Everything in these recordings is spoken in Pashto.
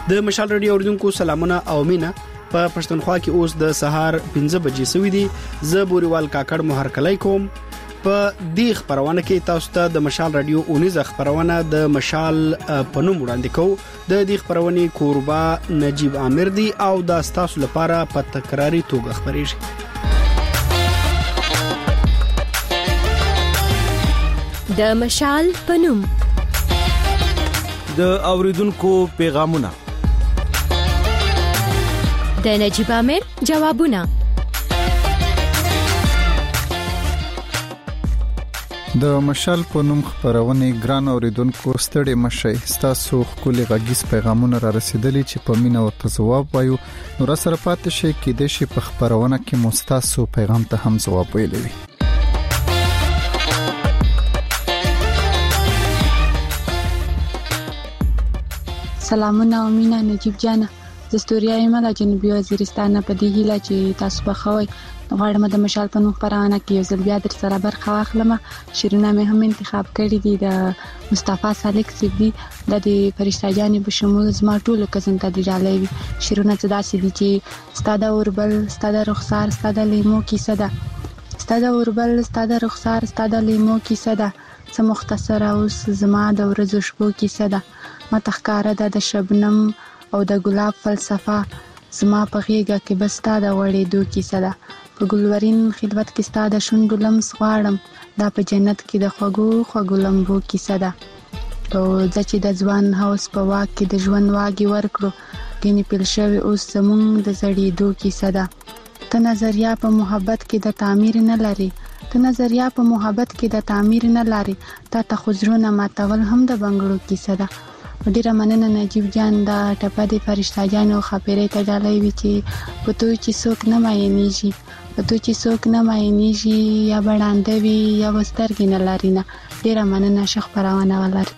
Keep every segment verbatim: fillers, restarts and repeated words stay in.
د مشال رادیو اوریدونکو سلامونه او مینا. په پښتونخوا کې اوس د سهار پنځه بجې سوي دي. زه بوريوال کاکړ مهر کلی کوم. په دې خبرونه کې تاسو ته د مشال رادیو اونیزه خبرونه د مشال په نوم وړاندې کوو. د دې خبرونه کوربا نجیب عامر دی او دا تاسو لپاره په تکراری توګه خبرېږي. د مشال په نوم د اوریدونکو پیغامونه، د نجیب عامر جوابونه، د مشال په نوم خبرونه ګران اوریدونکو ستړي مشي. تاسو خپل غږیز پیغامونه را رسیدلی چې په مینا او ځواب وایو. نو را سره پاتې شي کې د شي په خبرونه کې مستاسو پیغام ته هم ځواب ویلوي. سلامونه او مینا نجیب جان، د ستوریا ایمه د جنوبي وزیرستان په دی هیله چې تاسو په خوي غواړم د مشال په نوم خبرونه کې یو ځل بیا در سره برخه واخلم. شیرونه مې هم انتخاب کړی دي د مصطفی سالک سیدی د فرشته جان په شمول زما ټولو کزن ته دی ډالوي. شیرونه څه داسې دي چې ستاده اوربل ستاده رخسار ستاده لیمو کیسه ده، ستاده اوربل ستاده رخسار ستاده لیمو کیسه ده، څه مختصر اوس زما د ورځو شپو کیسه ده. ما تخکاره ده د شبنم او د ګلاب فلسفه، زما په غیږه کې بستا د وړېدو کیسه ده. په ګلورین خلوت کې ستا د شونډو لمس غواړم، دا په جنت کې د خوږو خوږو لمبو کیسه ده. او ځکه چې د ځوان هوس په واک کې د ژوند واګي ورکړو، ګینې پیل شوی اوس زمونږ د زړېدو کیسه ده. ته نظریه په محبت کې د تعمیر نه لري، ته نظریه په محبت کې د تعمیر نه لري، تا ته خزرونه ماتول هم د بنګړو کیسه ده. ډیره مننه نجیب جان، دا ټپه د فرشته جان او خبرې ته ډالوي چې په تو چې څوک نه ماینيږي، په تو چې څوک نه ماینيږي یا بړاندې وي یا وسترګې نه لري نه. ډیره مننه شیخ پرونه ولر.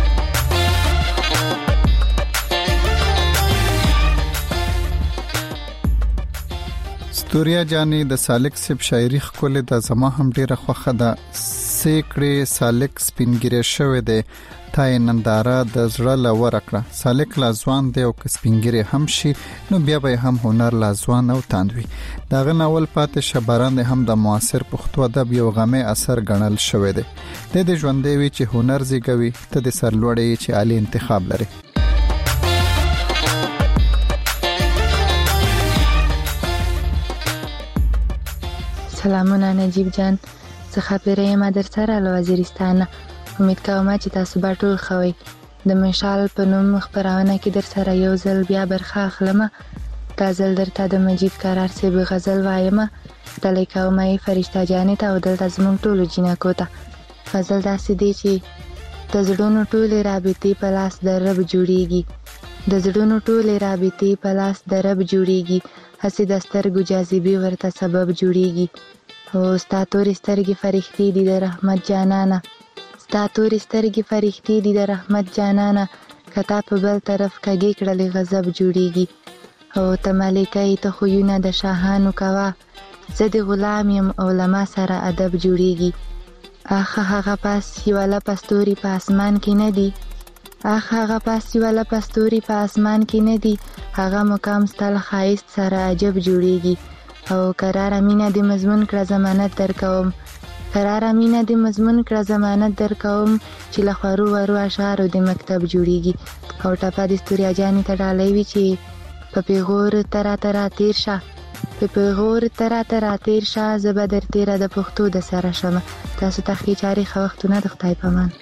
ستوریا جانې د سالک سب شاعري خپل د زما هم ډیره خوخه ده. سیکړې سالک سپینګری شوی دی، تای ننداره د زړه لور کړه. سالک لا ځوان دی او سپینګری هم شي نو بیا به هم هنر لا ځوان او تاندوي. داغه ناول پاتې شبران هم د معاصر پښتو ادب یو غمه اثر ګڼل شوی دی. د دې ژوندې وی چې هنر زیږوي ته د سرلوړې چې عالی انتخاب لري. سلامونه نجیب جان، زه خبرې ما در سره له وزیرستان. امید کوم چې تاسو به ټول خوي. د مشال په نوم خبرونه کې در سره یو ځل بیا برخه اخلم. دا ځل درته د مجید قرار سیب غزل وایم. د لیکومې فرشته جانې ته او دلته زموږ ټولو جنکو ته. غزل داسې دی چې د زړونو ټولې رابطې په لاس د رب جوړیږي، د زړونو ټولې رابطې په لاس د رب جوړیږي، هسې د سترګو جاذبې ورته سبب جوړیږي. او ستا تورې سترګې فرښتې دي د رحمت جانانه، ستا تورې سترګې فرښتې دي د رحمت جانانه، کتا په بل طرف کږې کړلې غضب جوړیږي. او ته ملکه ته خویونه د شاهانو کوه، زه د غلام یم او لما سره ادب جوړیږي. اخ هغه پاس یوه لپه ستوري په اسمان کې نه دي، اخ هغه پاس یوه لپه ستوري په اسمان کې نه دي، هغه مقام ستا له ښایست سره عجب جوړیږي. او قراره مینه د مضمون کړه ضمانت در کوم، قراره مینه د مضمون کړه ضمانت در کوم، چې له خورو ورو اشعارو د مکتب جوړیږي. او ټپه د ستوریا جانې ته ډالوي چې په پیغور ترا ترا تیر شه، په پیغور ترا ترا تیر شه، زه به در تیره د پښتو د سره شمه. تاسو ته ښې چارې ښه وختونه، د خدای په امان.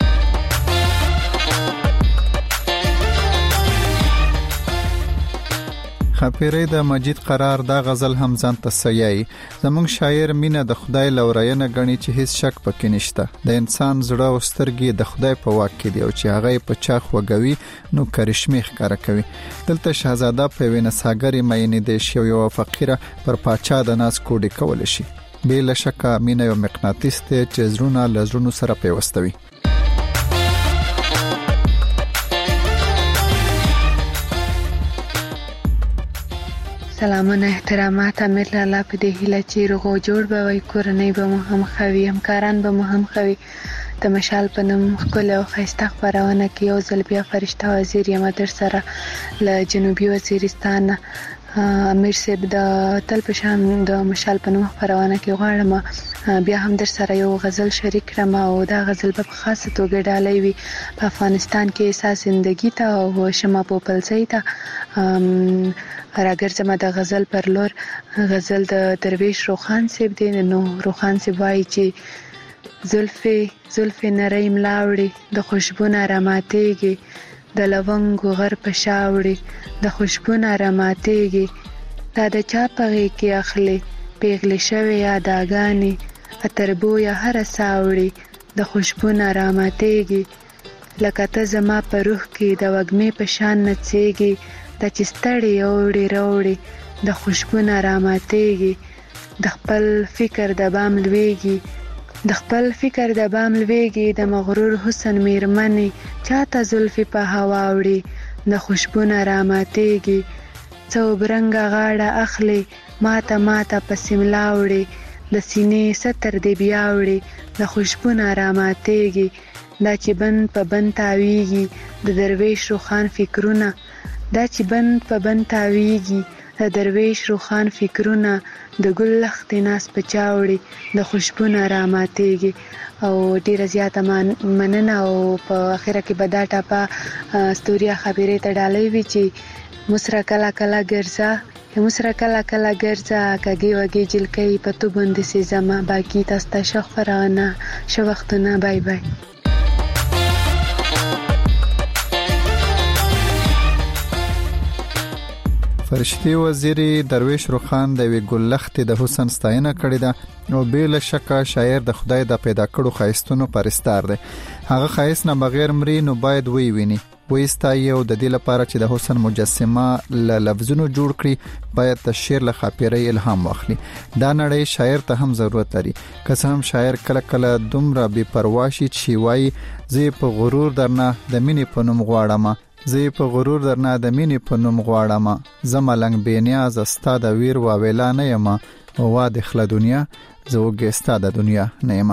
خپیره د مجید قرار دا غزل هم ځان ته سیای. زمونږ شاعر مینه د خدای لورینه غني چې هیڅ شک پکې نشته. د انسان زړه او سترګې د خدای په واک کې دی او چې هغه په چاخ وګوي نو کرشمه ښکارا کوي. دلته شاهزاده په وینه ساګری مینه د شیو یو فقیره پر پاچا د ناز کوډی کول شي. بلا شک مینه یو مقناطیس ته چې زړونه لزړونو سره پیوستوي. سلامونه احترامات امیر لاله په دې هیله چې روغو جوړ به وي کورنۍ به مو هم خوي همکاران به مو هم خوي د مشال په نوم ښکلې او ښایسته خپرونه کې یو ځل بیا فرشته وزیر یم در سره له جنوبي وزیرستان امیر صاحب د تل په شان د مشال په نوم خپرونه کې غواړم بیا هم در سره یو غزل شریک کړم او دا غزل په خاصه توګه ډالۍ وي په افغانستان کې احساس زندگی ته او شمع پوپلزی ته راګرځم د غزل پر لور. غزل د درویش روخان صاحب دی. نو روخان صاحب وایي چې زلفې زلفې نری ملاوړي د خوشبو نه راماتېږي د لونګو غر په شاوړي د خوشبو نه راماتېږي دا د چا په غېږ کې اخلي پیغلې شوې یاداګانې اتربویه هره ساوړي د خوشبو نه راماتېږي لکه ته زما په روح کې د وږمې په شان نڅېږي د چې ستړې اوړي راوړي د خوشبو نه راماتېږي د خپل فکر د بام لویږي د خپل فکر د بام لویږي د مغرور حسن میرمنې چاته زلفې په هوا وړي د خوشبو نه راماتېږي څو برنګه غاړه اخلي ماته ماته پسې ملا وړي د سینې ستر دې بیا وړي د خوشبو نه راماتېږي دا چې بند په بند تاویږي د درویش روخان فکرونه دا چې بند په بند تاویږي د درویش روخان فکرونه د ګل لختې ناس په چاوړي د خوشبو نه راماتېږي او ډیره زیاته مننه او په اخره کې به دا ټاپه ستوریا خبرې ته ډالۍ وي چې مسره کله کله ګرځه مسره کله کله ګرځه کږې وږې جلکۍ په تو باندې سي زما باقي تاسو ته ښه خپرونه ښه وختونه بای بای. فرشتي وزیری درویش روخان د وی ګلخت د حسن ستاینه کړې ده او بل شکه شاعر د خدای د پیدا کړو خایستونو پرستار دی. هغه خایست نه بغیر مري نو باید وی ویني وې ستایي او د دې لپاره چې د حسن مجسمه ل لفظونو جوړ کړي باید د شعر له خاطرې الهام واخلي. دا نړۍ شاعر ته هم ضرورت لري. قسم شاعر کله کله دومره بے پروا شي چې وایي زه په غرور درنه د مینې په نوم غواړم زه په غرور درنه د مینې په نوم غواړم زما لنګ بېنیاز استا د ویر واویلا نه یم او وا د خله دنیا زه وګستا د دنیا نه یم.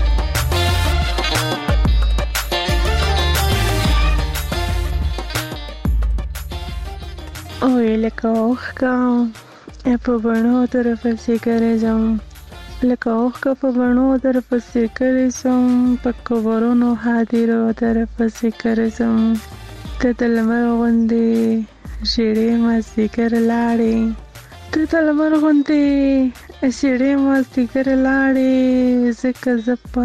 اوه لکه اوښکه په بڼو در پسې ګرځم لکه اوښکه په بڼو در پسې ګرځم په قبرونو حاضرو در پسې ګرځم ته د لمر غوندې ژېړې مازدیګر لاړې ته د لمر غوندې ژېړې مازدیګر لاړې ځکه زه په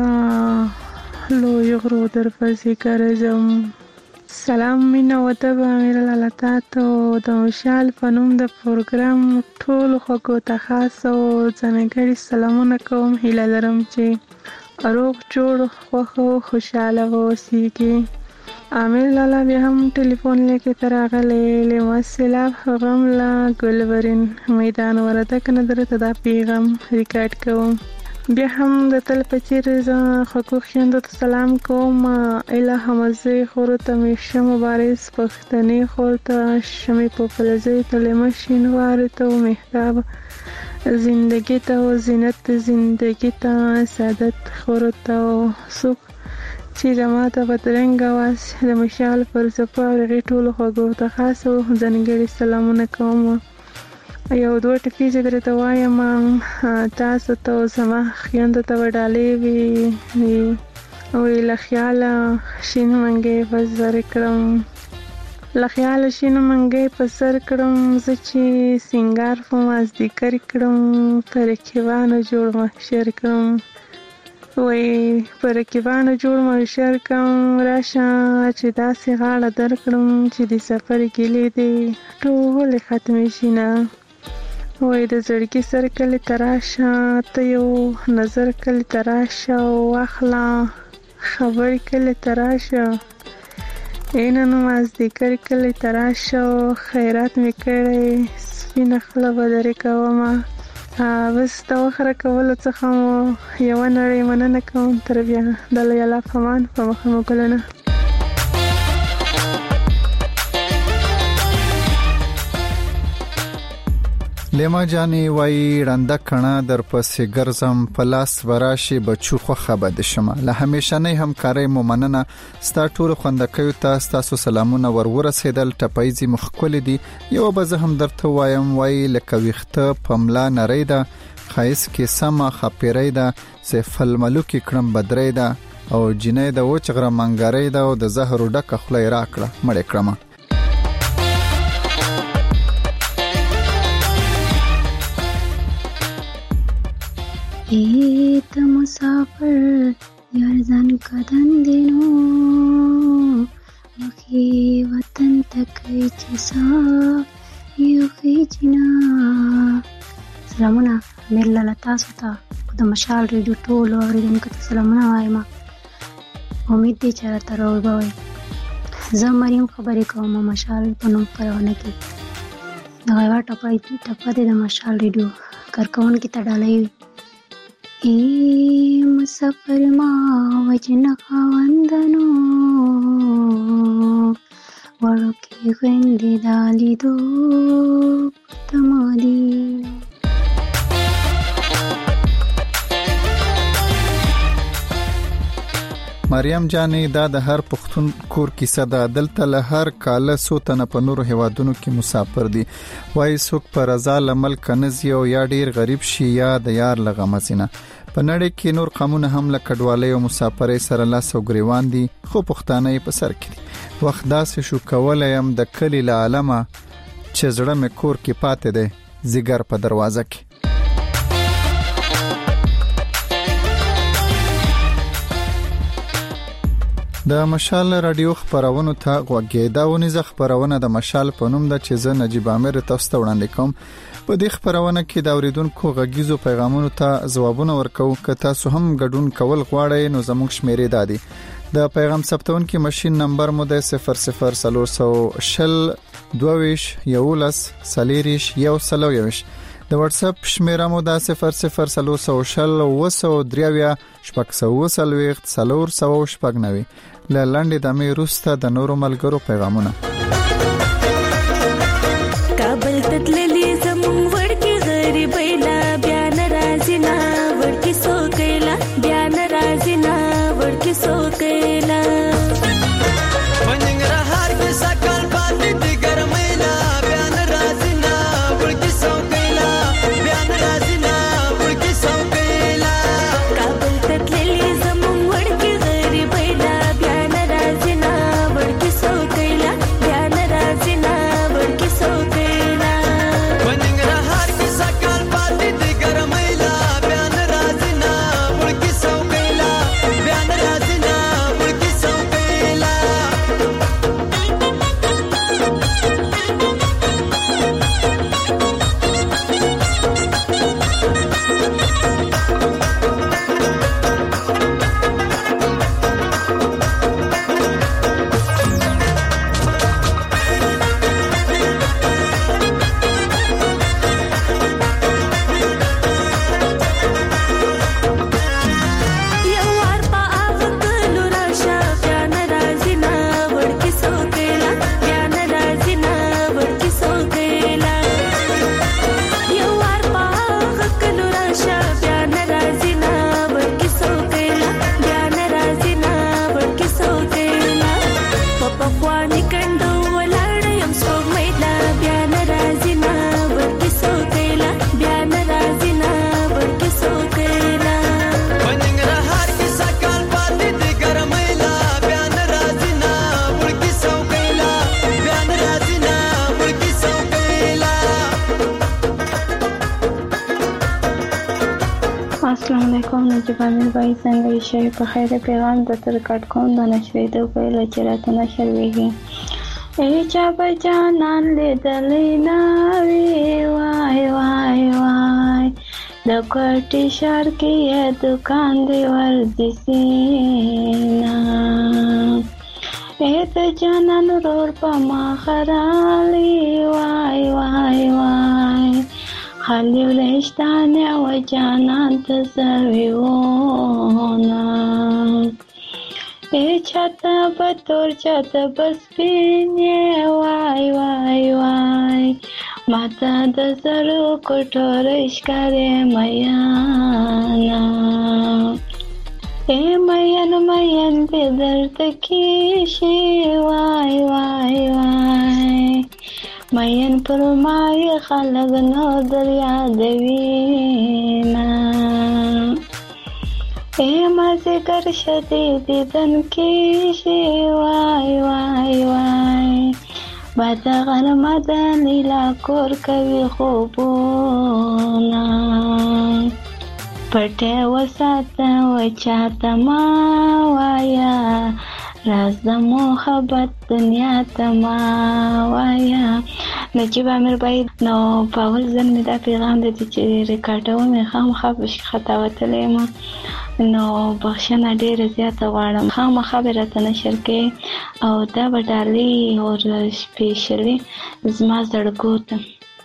لویو غرو در پسې ګرځم. سلام مینه و ادب امیر لاله تاته د مشال په نوم د پروګرام ټولو خوږو ته خاص او ځانګړي سلامونه کوم. هیله لرم چې روغ جوړ خوښ او خوشحاله اوسئ. امیر لاله بیا هم ټلیفون لیکي تر راغلی له سلام غم لا ګلورین میدان وردک نه درته دا پیغام ریکارډ کوم. بیا هم د تل په څیر زه خوږو خویندو ته سلام کوم. اله حمزه خور ته میشه مبارز پښتنې خور ته شمې پوپلزی ته لمشین واره ته مهتاب زندگی ته او زینت زندگی ته سعادت خور ته سوق چې زما ته بدرنګ واس د مشال پر زپا رغې ټولو خوږو ته خاص او ځانګړي سلامونه کوم. یو دوه ټکي چې درته وایم تاسو ته زما خویندو ته وډالې وي او له خیاله شین منګې په سر کړم له خیاله شین منګې په سر کړم زه چې سینګار په مازدیګر کړم په رقیبانو جوړ محشر کړم وای په رقیبانو جوړ محشر کړم راشه چې داسې غاړه درکړم چې د سفر ګیلې دې ټولې ختمې شي نه. وای د زړګي سر کلی تراشه ته یو نظر کلی تراشه واخلا خبر کلی تراشه اینا نو مازدیګر کلی تراشه خیرات می کړی سپینه خله به درې کومه. بس د وخره کولو څخه مو یوه نړۍ مننه کوم. تر بیا د الله یالا فمان په مخه مو ګلنه. لیما جانی وای رنده کڼه در پسې ګرځم پلاس وراشي بچو خو خبر شمه له همیشه نه همکاري مومننه ستا ټول خوندکیو ته تاسو سلامونه ورور رسیدل ټپایزي مخکول دي یو به زه هم درته وایم وای لکه ویخته پملا نریدا خایس کې سما خپریدا سفل ملوکی کړم بدریدا او جنې د وچغره منګریدا او د زهر ډک خلای راکړه مړ کړم اے ته مسافر یار ځان کدن دینو مخې وطن تکي چې صاف یو خېجنا سلامونه مېرلا تاسو ته د مشال ریډیو ټول اوریدونکو ته سلامونه وایم امید دې چې راته راوړئ زه مریم خبرې کوم مشال په نوم خپرونه کې د غوا ټپای ټپه د مشال ریډیو کارکونکو ته ډالۍ ای مسافر ما وجنا خواندنو وړو کې غندې دالي دو تمادي مریم جانی دا د هر پښتون کور کیسه ده دلته له هر کاله سوتنه په نورو هوادونو کې مسافر دي وای څوک پر رضا لمل کنزي او یا ډیر غریب شي یا د یار لغمزینه په نړۍ کې نور قومونه هم له کډوالۍ او مسافرۍ سره لاس او ګریوان دي خو پښتانه په سر کې دي وخت داسې شو کولایم د کلی له عالمه چې زړه مې کور کې پاتې دی زیګر په دروازه کې د مشال رادیو خبرونه ته غوږی دا ونیزه خبرونه د مشال په نوم د چې زه نجیب امیر تاسو ته وړاندې کوم په دې خبرونه کې د اوریدونکو غږیزو پیغامونو ته ځوابونه ورکو که تاسو هم ګډون کول غواړئ نو زموږ شمیرې دادي د پیغام ثبتون کې ماشين نمبر مو د صفر صفر صفر شل دویش یولس سلیریش یو سلو یوش د واتس اپ شمیره مو د صفر صفر صفر شل وسو دریویا شپږ سو سلويخت سلور سو شپږ نوي لاندې د مې روسته د نورو ملګرو پیغامونه کابل تتللی زمون ورکی غریبی لا بیان رازینا ورکی سو کېلا بیان رازینا ورکی سو کېلا وننګ را هر کې سکل پاتې دي ګرمۍ لا بیان رازینا ورکی سو کېلا بیان رازینا ورکی سو کېلا کابل تتللی زمون ورکی غریبی لا بیان رازینا ورکی سو کېلا بیان رازینا ورکی سو کېلا وننګ را هر کې سکل پاتې دي ګرمۍ لا بیان رازینا ورکی سو کېلا بیان رازینا ورکی سو کېلا یو وار په هغه کلو راشه بیان رازینا ورکی سو کېلا بیان رازینا ورکی سو کېلا یو وار په هغه کلو راشه بیان رازینا ورکی سو کېلا بیان رازینا ورکی سو کېلا په پخواني کندو ولاړ یم سپوږمۍ لا بیان رازینا ورکی سو کېلا بیان رازینا ورکی سو کېلا وننګ را هر کې سکل پاتې دي ګرمۍ لا بیان رازینا ورکی سو کېلا بیان رازینا ورکی سو کېلا السلام علیکم نجیب امیر بھائی څنګه یې شئ په خیر پیغام د تر کټ کوم د نشریدو په لچ راته نشر ویږي ای چا بجانان لیدلې ناوي وای وای وای د کوټي شهر کې دکان دی ورځي سینا اے ته جانان رور په ما خرالي وای وای وای خالی ولشتانه و جانان تزویونا ای چاته بطور چاته بسپینه وای وای وای ماته د زرو کټورې ښکارې میانا اے مین مین دې درته کیشي وای وای وای مین پر ما یې خلک نو در یادوینا اے مازدیګر شدې دیدن کیشي وای وای وای باد غرمه د لیلا کور کوي خوبونه پټه وساته و چاته ما وایا راز د محبت دنیا ته ما وایا نجیب امیر بای نو په اول ځل مې دا پیغام د چې ریکارډوم یې خامخا خطا وتلی یم نو بخښنه ډېره زیاته غواړم خامخا به راته نشر کوې او دا به ډالۍ اور سپیشلي زما زړګو ته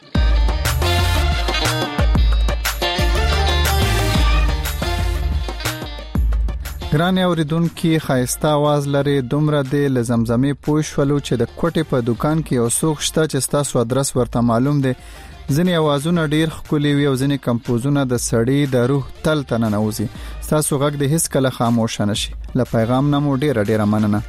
ګران اوریدونکي ښایسته आवाज لري دومره د لزمزمې پوه شولو چې د کوټې په دکان کې یو څوک شته چې تاسو ادرس ورته معلوم دی ځینې اوازونه ډیر ښکلي وي او ځینې کمپوزونه د سړی د روح تل ته ننوځي تاسو غږ د هیڅ کله خاموش نشي له پیغام نه مو ډیره ډیره مننه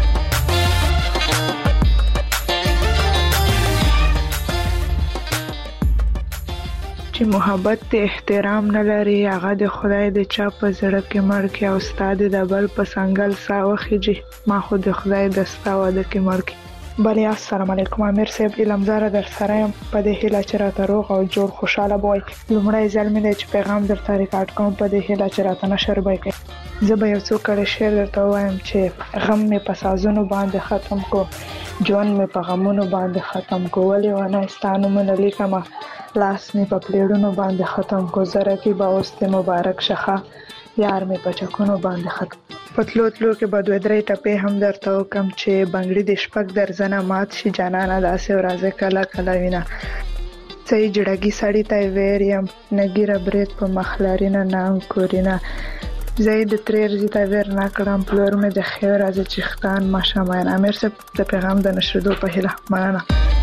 چې محبت ته احترام نه لري هغه د خدای د چا په زړه کې مړ کې او استاد د بل په سنگل ساوخیږي ما خو د خدای د استاوه د کې مړ کې بله السلام علیکم امیر صاحب علمزار در سره یم په دې هیله چې راته روغ او جوړ خوشاله بوي لومړی ځل مې چې پیغام درته ریکارډ کوم په دې هیله چې راته نشر به کوي زه به یو څو کړه شعر درته وایم چې غم مې په سازونو باندې ختم کو ژوند مې په غمونو باندې ختم کو ولې ونه ستانو من لیکما لاس مې په پلیړونو باندې ختم کو زره کې به اوست مبارک شخه یار مې په چکونو باندې ختم پتلو تلو کې به دوه درې ټپې هم درته وکم چې بنگړي د شپږ درځنه مات شي جانانه داسې ورځه کله کله وینا صحیح جړګي سړی ته ویر یم نګیره برید په مخلارینه نام کورینا زید تریر زیتا ویر نکړم پلور مې د خیر از چختان ماشه ماین امیر صاحب د پیغام د نشریدو په هیله مننه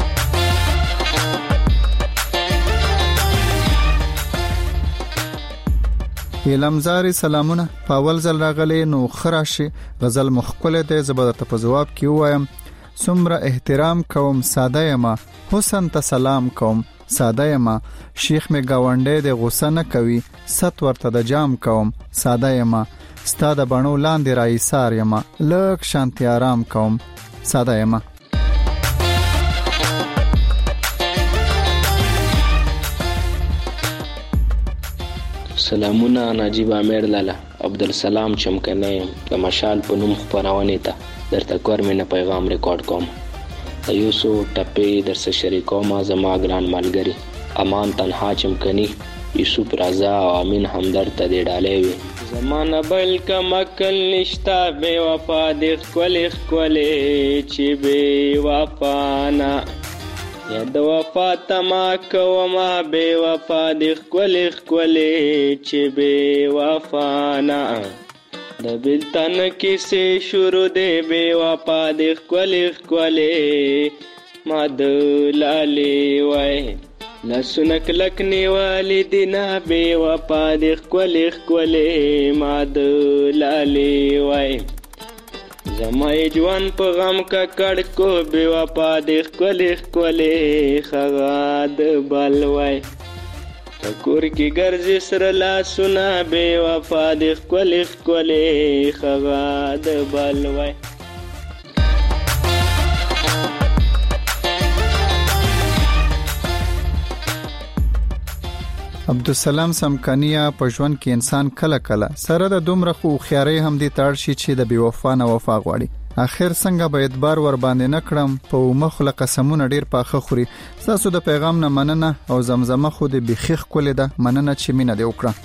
علمزاري سلامونه په اول ځل راغلي نو خراشي غزل مخکله د زبر ته په جواب کې وایم سمره احترام کوم ساده یم حسن ته سلام کوم ساده یم شیخ می گاونډې د غوسه نه کوي ست ورته د جام کوم ساده یم ستاده بڼو لاندې راي سار یم لک شانتي آرام کوم ساده یم سلامونه نجیب امیر لاله عبدالسلام چمکنه د مشال په نوم خبرونه ته درته کور مې نه پیغام ریکارډ کوم د یوسو ټپې درسه شریکوم زما ګران ملګری امان تنها چمکنی یوسف رضا او امین همدرد ته دی ډالې وي زمانه بل کمکل نشتا بے وفا د خپل خپل چې بے وفا نه یا د وفا تما کوما بے وفا د خپل خپل چې بے وفا نه د بلتن کیسه شروع دی بے وفا د خپل خپل ما د لالي وای لسنک لکنی والدینا بے وفا د خپل خپل ما د لالي وای زما جوان په غم کا کړ کو بے وفا د خپل خپل خغاد بلوای کور کی ګرځي سره لا سنا بے وفا د خپل خپل خغاد بلوای عبدالسلام سمکانیا په ژوند کې انسان کله کله سره د دومره خو خیاري هم دي تړ شي چې د بي وفا نه وفا غواړي اخر څنګه به اعتبار ور باندې نکړم په مخله قسمونه ډیر پاخه خوري تاسو د پیغام نه مننه او زمزمه خو د بخیخ کول ده مننه چې مینه دی وکړه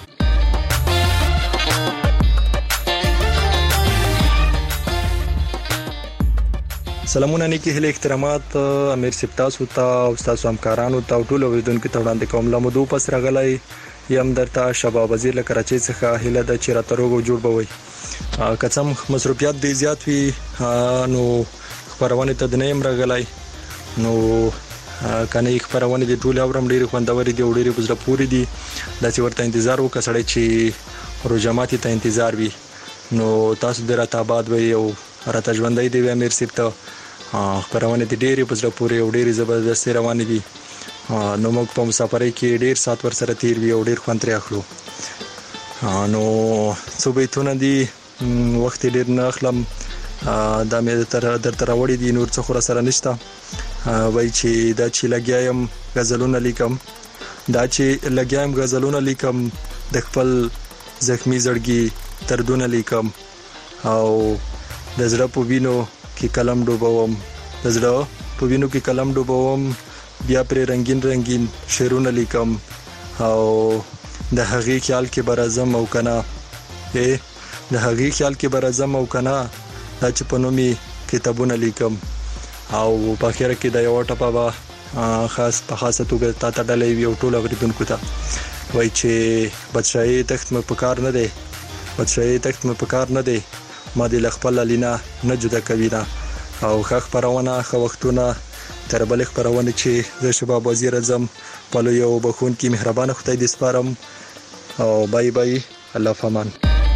سلامونه نیکی هله احترامات امیر سپتاسو ته او تاسو همکارانو ته ټول اوریدونکو ته وړاندې کوم لمدو پس راغلی یم درته شباب وزیر له کراچۍ څخه هله د چیرته روغ جوړ بوي کڅم مصروفیات دی زیات وی نو خبرونه ته د نیم راغلی نو کنه یک خبرونه د ټول اورم ډېر خوندوري دي او ډېر بزره پوری دي د چې ورته انتظار وکړي چې روجماتي ته انتظار وي نو تاسو د راته آباد وي او راته ژوندۍ دی امیر سیب ته خبرونه دي ډېر بزره پوری او ډېر زبردست روان دي نو موږ په مسافرۍ کې ډېر سات ور سره تیر وی او ډېر خوند ترې اخلو نو څو بیتونه دي وخت ډېر نه اخلم دا مې تر درته راوړي دي نور څه خور سره نشته وای چې دا چې لګیایم غزلونه لیکم دا چې لګیایم غزلونه لیکم د خپل زخمی زړګي دردونه لیکم او د زړه په وینو کې قلم ډوبوم د زړه په وینو کې قلم ډوبوم بیا پر رنگین رنگین شعرونه لیکم او د هغې خیال کې برازم او کنا اے د هغې خیال کې برازم او کنا دا چې په نومي کتابونه لیکم او په اخر کې د یو ټپه با خاص په خاصه توګه تا ته ډلې وی او ټول اوریدونکو ته وای چې بادشاہي تخت مې پکار نه دی بادشاہي تخت مې پکار نه دی ما د خپل لینا نه جدا کوي نه او خخ پرونه خو وختونه تر بل خبرونه چې د شباب وزیر اعظم په لوی او بخون کې مهربانه خدای دې سپارم او بای بای الله فامان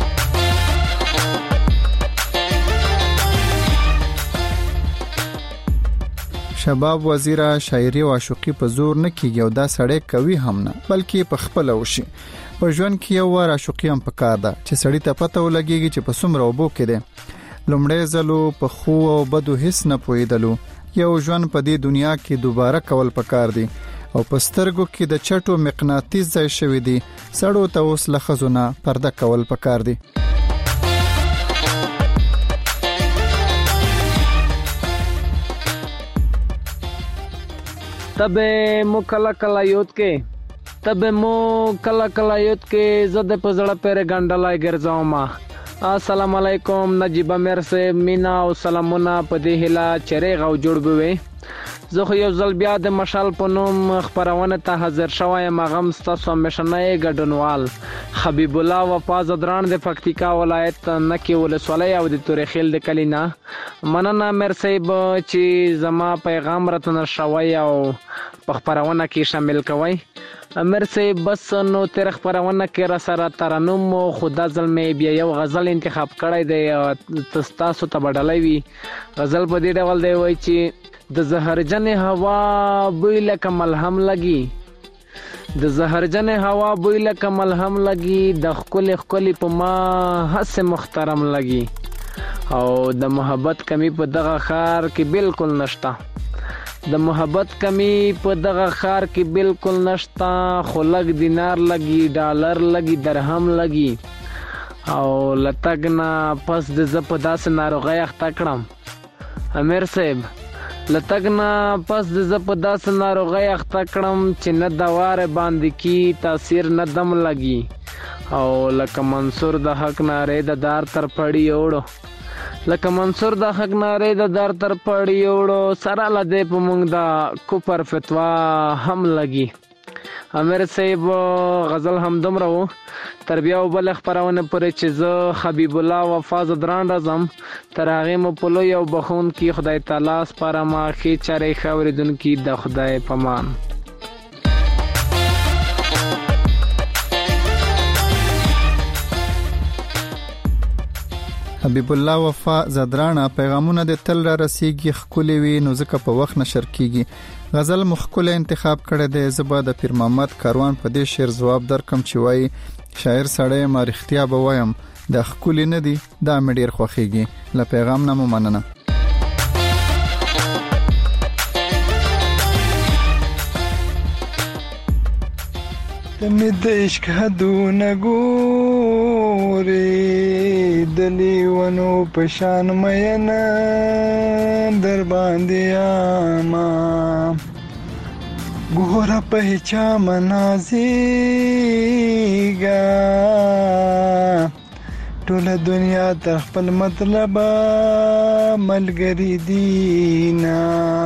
شباب وزیره شاعري او عاشقي په زور نه کیږي او دا سړی کوي هم نه بلکې په خپل وشي په ژوند کې یو ور عاشقي هم پکار ده چې سړی ته پته ولګيږي چې په څومره وبو کې ده لومړی ځلو په خو او بدو هیڅ نه پویدلو یو ژوند په دې دنیا کې دوباره کول پکار دي او په سترګو کې د چټو مقناطیس ځای شوی دی سړو ته اوس لخزونه پرده کول پکار دي تبه مو کلا کلا یوت کې تبه مو کلا کلا یوت کې زده په زړه پرې ګنډلای ګرځاو ما السلام علیکم نجیب امیر سے مینا او سلامونه په دې هلا چرېغ او جوړ بوي زه خو یو ځل بیا د مشال په نوم خبرونه ته حاضر شوم مغم ستاسو همیشنه ګډنوال حبیب الله وفاز دران د پکتیکا ولایت نکی ولسوالۍ او د تورخیل د کلینا مننه امیر صاحب چې زما پیغام راتنه شوی او په خبرونه کې شامل کوي امیر صاحب بس نو تر خبرونه کې را سره ترنم خدا ظلم بیا یو غزل انتخاب کړی دی تاسو ته بدلای وی غزل په دې ډول دی وای چې د زهرجن هوا بوی لکه ملهم لګي د زهرجن هوا بوی لکه ملهم لګي د خپل خپل په ما حس محترم لګي او د محبت کمی په دغه خار کې بالکل نشتا د محبت کمی په دغه خار کې بالکل نشتا خو لګ دینار لګي ډالر لګي درهم لګي او لتګنا پس د زپ داس ناروغي اخته کړم امیر صاحب لتګنا پس د زپ داس ناروغي اخته کړم چې نه دوار باندې کی تاثیر نه دم لګي او لکه منصور د حق ناره د دار تر پړی وړو لکه منصور د حق ناره د دار تر پړی وړو سره لده په مونږ دا کوپر فتوا هم لګي امیر صاحب غزل هم دمره وو تربیه او بل خبرونه پرې چې زه حبیب الله وفاز دران رزم تر هغه مو په لوی او بخون کې خدای تعالی سپاره ما کې چارې خوریدونکو د خدای پامان حبیب الله وفا زدرانه پیغامونه د تل را رسیږي خولي وي نو ځکه په وخت نشر کیږي غزل مخکله انتخاب کړی دی زبا د پیر محمد کاروان په دې شعر جواب درکم چې وای شاعر سړی ما رښتیا به وایم د خولي نه دی دا مې ډیر خوخیږي ل پیغام نه مننه تمه د عشق حدونه ګوري دلیونو پشان مینا در باندې آما ګور په چا منازيګا ټول دنیا تر خپل مطلب ملګری دینا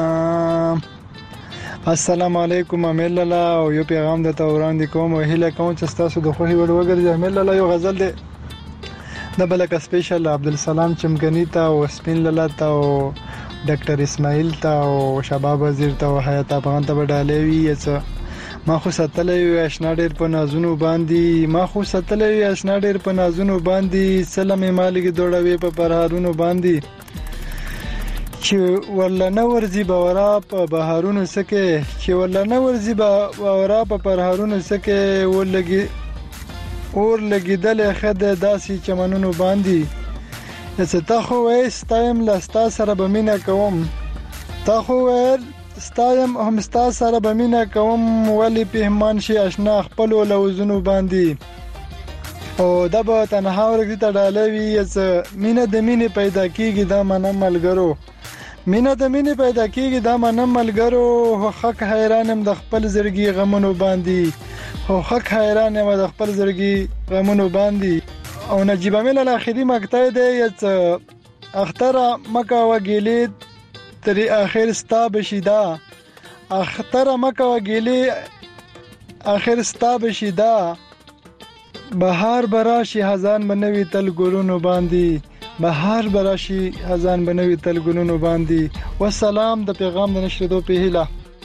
السلام علیکم امیر الله او یو پیغام د توران دي کوم هله کوم چې تاسو د خوخي وړ وګرځي امیر الله یو غزل دی د بلک سپیشل عبدالسلام چمګنی ته او سپین لاله ته او ډاکټر اسماعیل ته او شباب وزیر ته او حیات افغان ته ډالې وی چې ما خو ستلې وی آشنا ډېر په نازونو باندې ما خو ستلې وی آشنا ډېر په نازونو باندې سلام مالګ دوړوي په پرهارونو باندې چې ولنه ورزي باورا په بهارونو سکه چې ولنه ورزي باورا په پرهارونو سکه ولګي اور لګیدل خد داسي چمنونو باندې چې تا خو واستایم لستا سره بمینا کوم تا خو ستایم هم ستا سره بمینا کوم ولی پهمان شي آشنا خپل لوزونو باندې او دا به تنها ورګی ته ډالوي چې مینه د مینې پیدا کیږي دا منم ملګرو مینه د مینې پیدا کیږي دا منم ملګرو حق حیرانم د خپل زړګي غمونو باندې خو حق حیرانم د خپل زړګي غمونو باندې او نجیب امیل الاخری مقطع دی چې اختر مکه وګیلې تر اخر ستا بشیدا اختر مکه وګیلې اخر ستا بشیدا بهار براشي هزان بنوي تل ګلونو باندې بهار براشي هزان بنوي تل ګلونو باندې والسلام د پیغام د نشریدو په هیله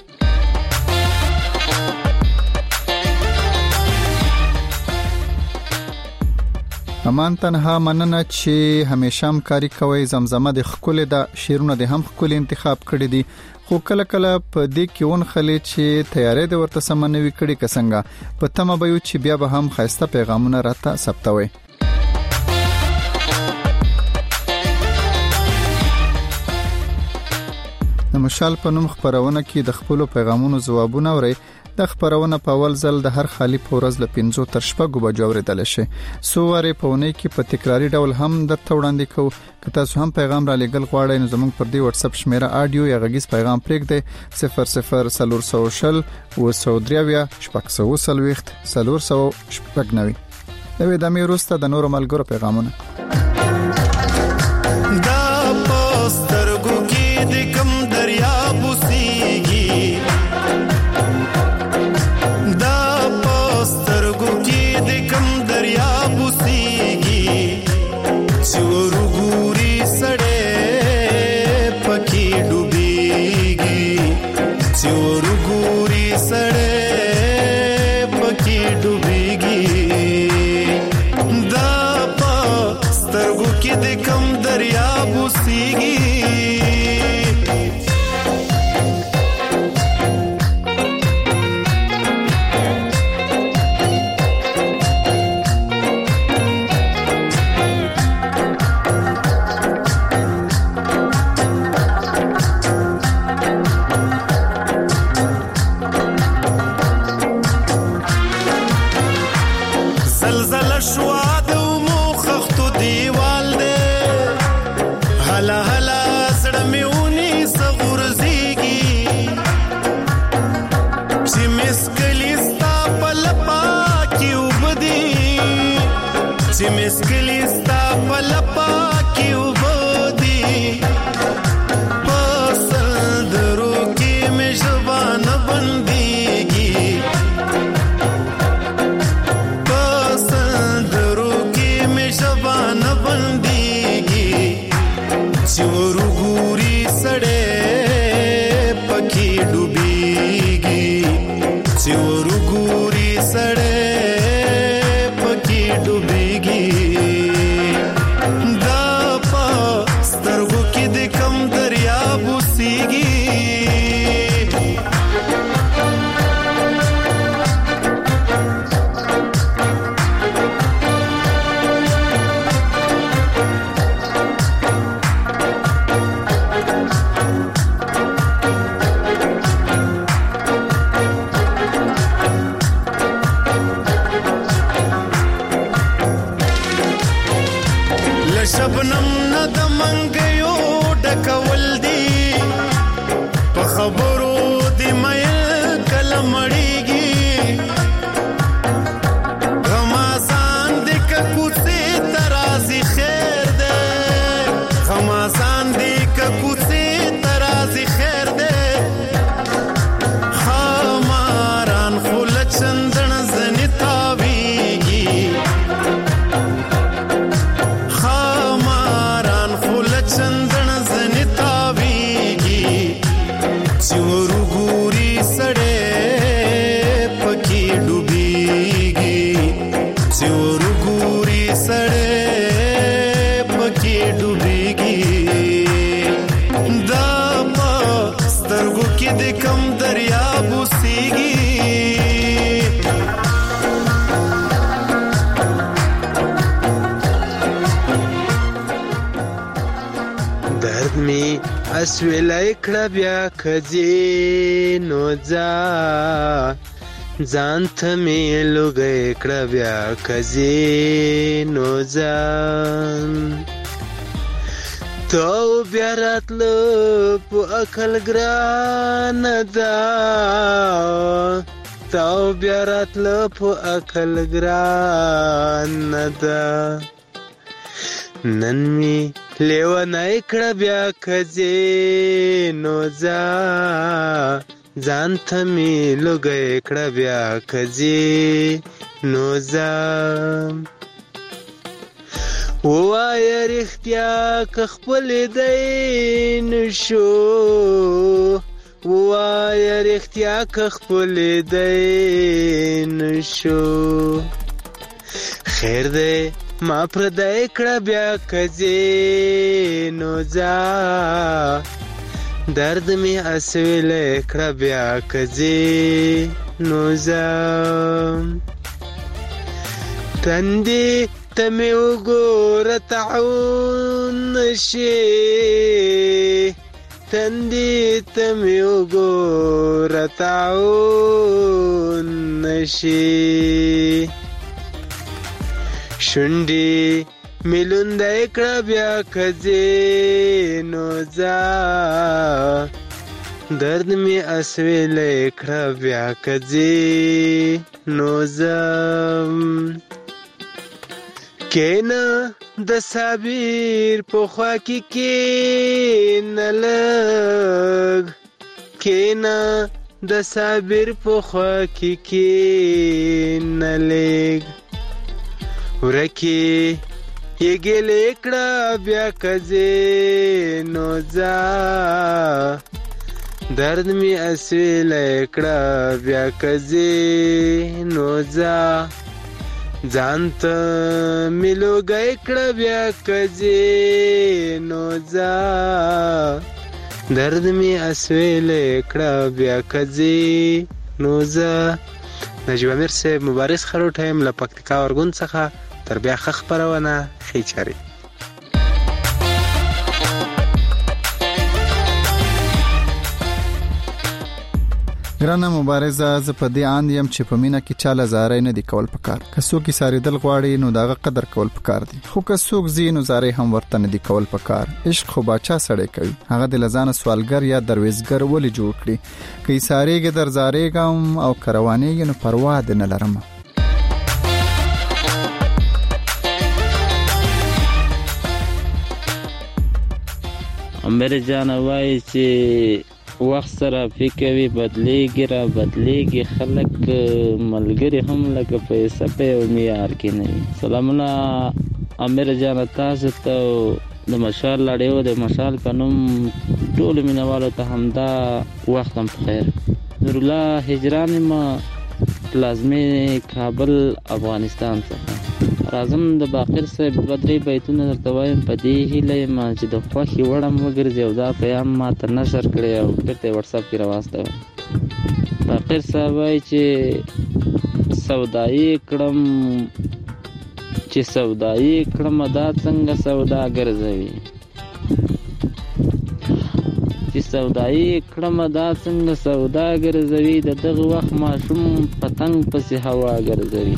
امان تنها مننه چې همیشه همکاري کوي زمزمه د خپل د شیرونو د هم خپل انتخاب کړی دي خو کله کله په دې کې ون خلې چې تیارې د ورته سمنوي کړي کسنګ په تمه به یو چې بیا به هم خاصه پیغامونه راته ثبتوي د مشال په نوم خبرونه کې د خپل پیغامونو جوابونه اوري د خبرونه په اول ځل د هر خالی پورز ل پنځو تر شپږو بجو اوریدل شي سووارې په ونې کې په تکراری ډول هم د توړاندې کو که تاسو هم پیغام را لګل غواړئ نو زموږ پر دې واتس اپ شمیره آډیو یا غږیز پیغام پرېږدئ صفر صفر سلور سوشل و سودریاویا شپږ سو سلويخت سلور سو شپږ نوي نوې د امیر وروسته د نورو ملګرو پیغامونه دا پسترګو کې د کم دریا بوسیږي دا پسترګو کې د کم دریا بوسیږي چورو ګوري سړې پکې ډوبېږي چورو ګوري سړې پکې ډوبېږي دا پسترګو کې د کم دریا بوسیږي شبنم نه د منګیو ډکول دی په خبرو دی مې کله مړیږي غمازان د کوڅې ترازی خیر ده غمازان د کوڅې ترازی خیر ده خماران خل چندن زنی تاویږي چندن زنی تاب درد می اسویلای کړه بیا کځې نو ځه ځان ته می لوګی کړه بیا کځې نو ځه تو بیا راتلو په عقل ګرانه ده تو بیا راتلو په عقل ګرانه ده نن می لیونی کړه بیا کځې نو ځه ځان ته می لوګی کړه بیا کځې نو ځه ووایه رښتیا که خپلې دی نشو ووایه رښتیا که خپلې دی نشو خیر دی ما پردی کړه بیا کځې نو ځه درد می اسویلی کړه بیا کځې نو ځه تندې ته می وګوره تعاون نشي تندې ته می وګوره تعاون نشي شونډې می لوندی کړه بیا کځې نو ځه درد می اسویلی کړه بیا کځې نو ځه کینا د صابر په خوا کې کینا لږ کینا د صابر په خوا کې کینا لږ ورکې یې ګیلې کړه بیا کځې نو ځه درد می اسویلی کړه بیا کځې نو ځه ځان ته می لوګی کړه بیا کځې نو ځه درد می اسویلی کړه بیا کځې نو ځه نجیب امیر صاحب مبارز خروټ یم له پکتیکا ارګون څخه تر بیا ښه خپرونه ښې چارې ګرانه مبارزه زه په دې اند یم چې په مینه کې چاله زارۍ نه دی کول پکار که څوک یې ساریدل غواړي نو دغه قدر کول پکار دی خو که څوک ځي نو زارۍ هم ورته نه دی کول پکار عشق خو باچا سړی کوي هغه د لزانه سوالګر یا درویزګر ولې جوړ کړي که یې ساریږي در زارېږم او که روانېږي نو پروا دې نه لرم امیر جان وایي چې وخت سره فکوي بدلیږي را بدلیږي خلک ملګری هم لکه پیسه په یو معیار کې نه وي سلامونه امیر جان تاسو ته د مشال لړیو د مشال په نوم ټول مینوالو ته همدا وخت هم خیر نور الله هجران ما پلازمه کابل افغانستان څخه راځم د باقر صاحب بدري بیتونه درته وایم په دې هیله ما چې د خوښي وړم وګرځي او دا پیغام ما ته نشر کړی او بیرته واتس اپ کې راواستوم باقر صاحب وایي چې سودایي کړم چې سودایي کړم دا څنګه سودا ګرځوي چې سودایي کړم دا څنګه سودا ګرځوي د دغه وخت ماشوم پتنګ پسې هوا ګرځوي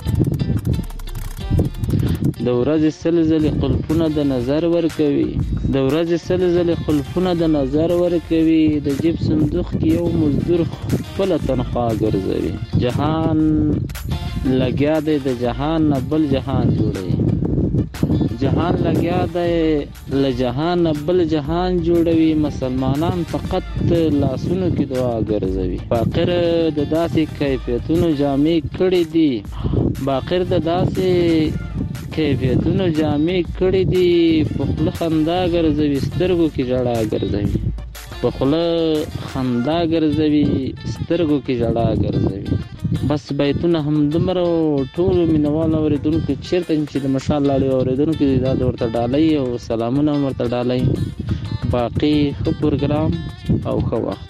د ورځې سلزلې قلفونه د نظر ورکوي د ورځې سلزلې قلفونه د نظر ورکوي د جیب صندوق کې یو مزدور خپل تنخوا ګرځوي جهان لګیا دی د جهان نه بل جهان جوړوي جهان لګیا دی له جهان نه بل جهان جوړوي مسلمانان فقط لاسونو کې دعا ګرځوي باقر د داسې کیفیتونو جامې کړې دي باقر د داسې کیفیتونو جامې کړې دي په خوله خندا ګرځوي سترګو کې ژړا ګرځوي په خوله خندا ګرځوي سترګو کې ژړا ګرځوي بس بیتونه هم دومره ټولو مینوالو اورېدونکو چېرته چې د مشال لاړې اورېدونکو دا ورته ډالۍ او سلامونه هم ورته ډالۍ باقي ښه پروګرام او ښه وخت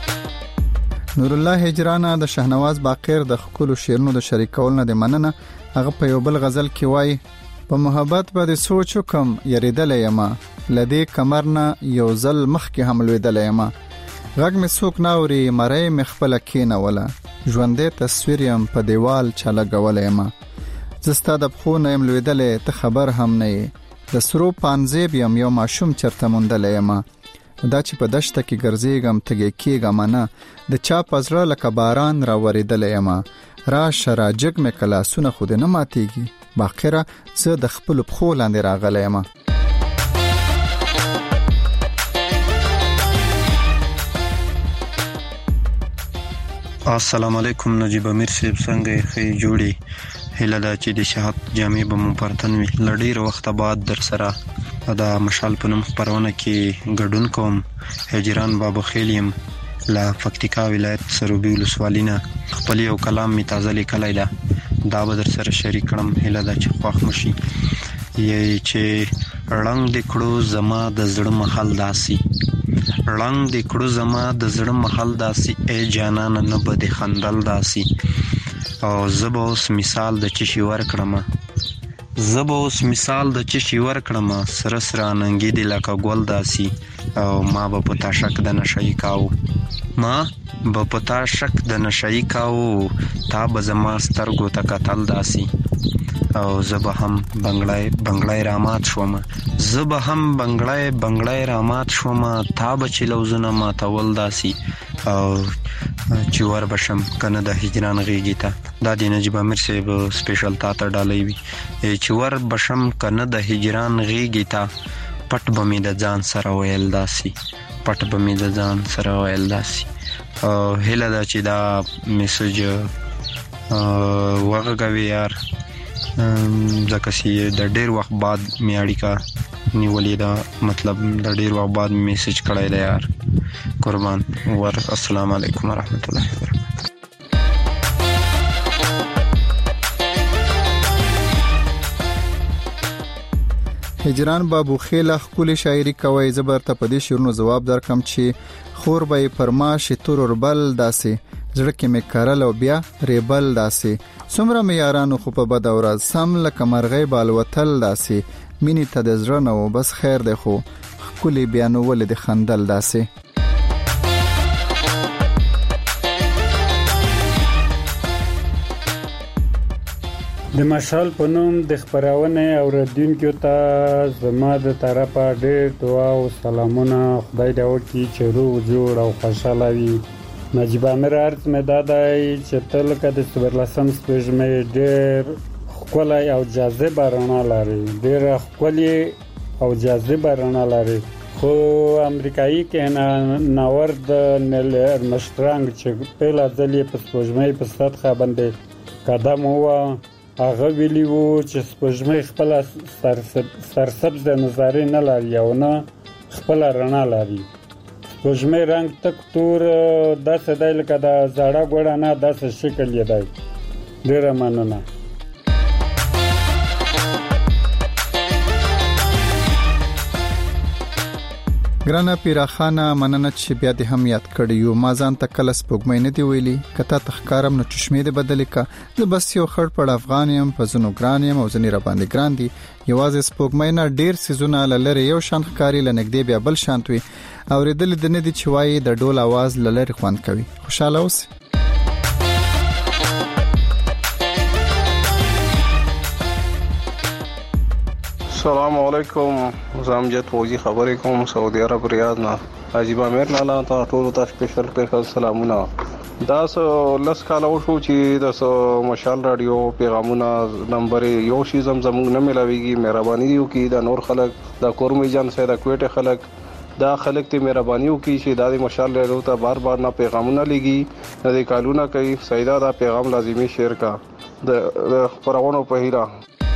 نور الله هجرانه د شهنواز باقر د خپل شیرونو د شریکول نه د مننه هغه په یو بل غزل کې وایي په محبت باندې سوچ وکم یریدل یما لدې کمر نه یو ځل مخ کې هم لویدل یما غږ مې څوک ناوري مړی مې خپل کینه ولا ژوندې تصویر يم په دیوال چاله غول یما زستا د خو نه يم لویدل ته خبر هم نه د سرو پانزیب یم یو ماشوم چرته مونډل یما دا چې په دشت کې ګرځېګم تګې کېګم نه د چا پزړه لکه باران را وریدل یما را شراجګ مې کلاسونه خود نه ماتيږي باخره زه د خپل بخو لاندې راغلی یم. السلام علیکم نجیب امیر صاحب څنګه خې جوړي هله دا چې د شهادت جامع به مون پرتن وی لډیر وخت بعد در سره دا مشال په نوم خبرونه کې ګډون کوم هجران بابا خیلیم لا پکتیکا ولایت سروبي ولسوالینا خپل یو کلام می تازه لیکلای دا دا به در سره شریک کړم هله دا چې خوښ مشي یی چې رنگ د کړو زما د زړه محل داسي رنگ د کړو زما د زړه محل داسي ای جانان نه بده خندل داسي او زبا اوس مثال د چشي ور کړم زبا اوس مثال د چشي ور کړم سره سره ننګي د لکه ګل داسي او ما به پتا شک د نشي کاو ما به پتا شک د نشي کاو تا به زما سترګو ته قتل داسي او زبا هم بنگړای بنگړای رامات شوم زبا هم بنگړای بنگړای رامات شوم تا به چلوزونه ما تول داسي او چې ور بشم کنه د هجران غیږی ته دا د نجیب امیر صاحب سپیشل تا ته ډالۍ وی چې ور بشم کنه د هجران غیږی ته پټ بمې د ځان سره ویل داسي پټ بمې د ځان سره ویل داسي او هله دا چې دا میسج ورغوي یار ځکه چې د ډیر وخت بعد میاړی کا نیولې دا مطلب د ډیر وخت بعد میسج کړای دی یار قربان ور السلام علیکم ورحمت الله وبرکاته. هجران بابو خیله خولي شاعري کوي زبر ته په دې شیرونو جواب درکم چې خور به پرماش تور بل داسي زړه کې مې کارل او بیا ریبل داسي څومره مې یارانو خو په بد اورز سم لکه مرغې بال وتل داسي مینې ته د زړه نو بس خیر دی خو خولي بیانو ول د خندل داسي. د مشال په نوم د خبرونه اوریدونکو ته زما د طرفه ډېر دعا او سلامونه خدای دې وکړي چې روغ جوړ او خوشاله وي. نجیب امیر ارت مې دادای چې تل کده سپرلسم سپېژمې ډېر ښکلی او جاذب رڼا لري ډېر ښکلی او جاذب رڼا لري خو امریکایي کهنه ناورد نل ارمشترانګ چې پهلا ځلې په سپېژمې په سطح باندې قدم هوا هغه ویلی وو چې سپوږمۍ خپل سرسبز د نظارې نه لري او نه خپل رڼا لري. سپوږمۍ رنگ تک تور داسې دی لکه د زاړه ګوړه نه داسې شکل یې دی. ډېره مننه. ګرانه پیراخانه مننه چې بیا دې هم یاد کړی یو ما ځان ته کله سپوږمۍ نه دی ویلي کته تخکارم نو چشمې دې بدلې کا زه بس یو خړ پړ افغان یم په زنو ګران یم او ځنی را باندې ګران دي یوازې سپوږمۍ نه ډیر سيزونه لری یو شان ښکاری لنګدې بیا بل شانتوي او ردل د نه دي چوي د ډول आवाज لری خوان کوي. خوشاله اوسئ. السلام علیکم زم جت فوجي خبرې کوم سعودي عرب ریاض نه عجیب امیر نه لا ته ټول ته سپیشل پیغام سلامونه دا سو لس کال او شو چې د مشال رادیو پیغامونه نمبر یو شي زم زموږ نه ملاويږي مهرباني دیو کی دا نور خلک دا کورمي جان سره دا کوټه خلک دا خلک ته مهرباني وکي چې دا د مشال رادیو ته بار بار نه پیغامونه لګي د کالونه کوي سیدا دا پیغام لازمي شیر کا د خبرونو په هیله.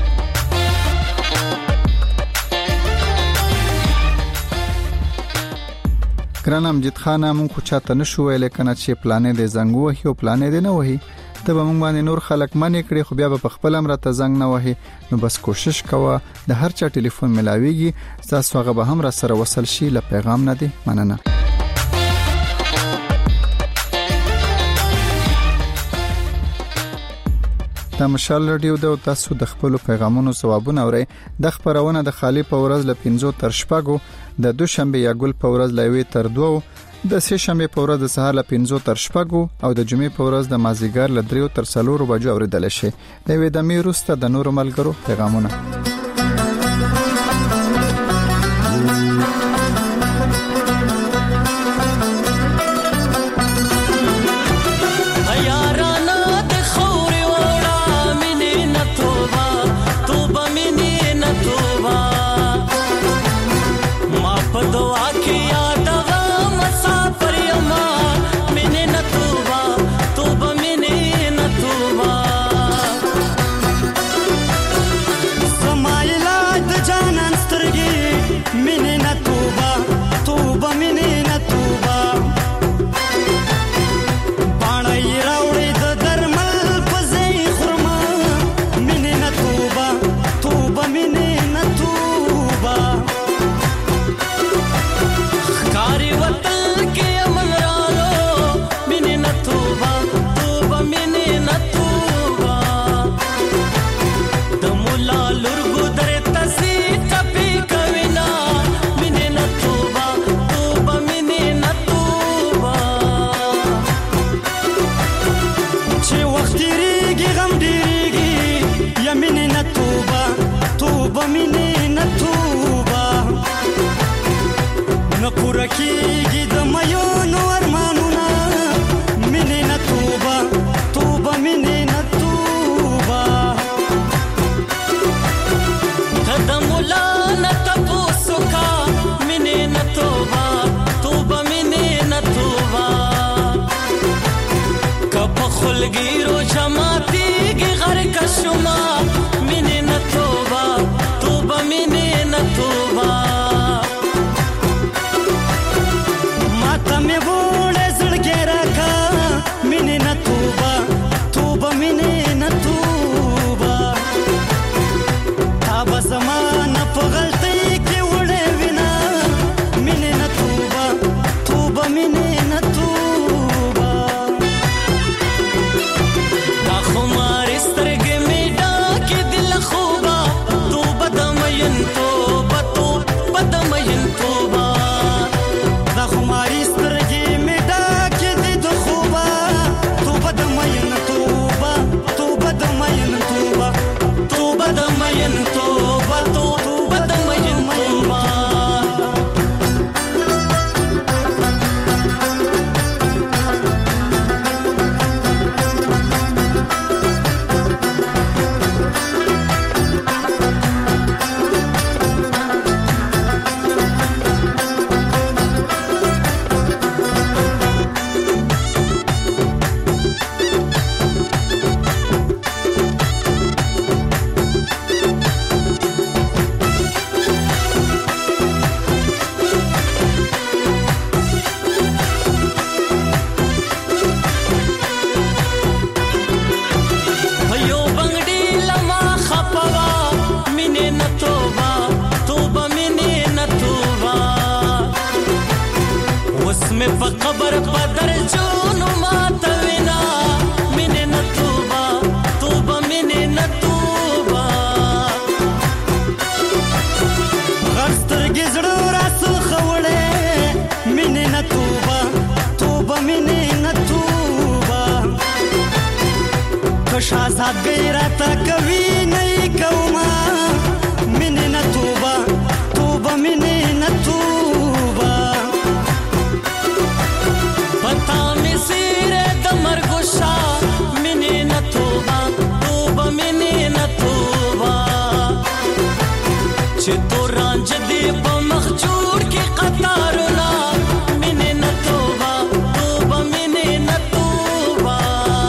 ګران امجد خان مون خو چاته نشو ویل کنه چې پلانې د زنګ وهي او پلانې د نه وهي ته به مونږ باندې نور خلک منې کړي خو بیا په خپل امر ته زنګ نه وهي نو بس کوشش کوه د هر چا ټلیفون ملاويږي تاسو هغه به هم را سره وصل شي ل پیغام نه دی مننه. د مشال رادیو د تاسو د خپل پیغامونو ځوابونه اورئ. د خبرونه د خالی په ورځ ل پنځه تر شپږو، د دوشنبه یا ګل په ورځ ل یوې تر دوو، د سه شنبه په ورځ د سهار ل پنځه تر شپږو او د جمعې په ورځ د مازیګر ل دریو تر څلورو بجو اوریدل شي. د وې د میروسته د نورو ملګرو پیغامونه. شازاد غیرت کوي نه کوما من نه توبه توبه من نه توبه پتا می سیر د مرګوشا من نه توبه توبه من نه توبه چې تورانج دی په مخجور کې قطارنا من نه توبه توبه من نه توبه